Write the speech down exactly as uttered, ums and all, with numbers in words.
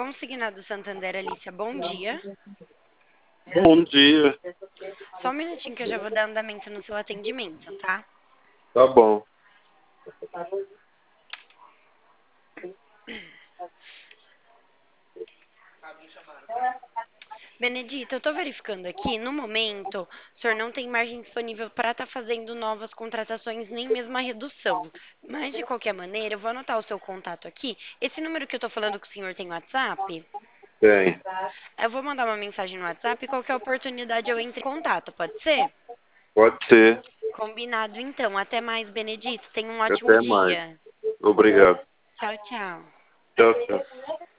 Consignado Santander, Alicia, bom dia. Bom dia. Só um minutinho que eu já vou dar andamento no seu atendimento, tá? Tá bom. Benedito, eu tô verificando aqui, no momento, o senhor não tem margem disponível para estar fazendo novas contratações, nem mesmo a redução. Mas, de qualquer maneira, eu vou anotar o seu contato aqui. Esse número que eu tô falando com o senhor tem WhatsApp? Tem. Eu vou mandar uma mensagem no WhatsApp e qualquer oportunidade eu entre em contato, pode ser? Pode ser. Combinado, então. Até mais, Benedito. Tenha um ótimo Até mais. dia. Obrigado. Tchau, tchau. Tchau, tchau.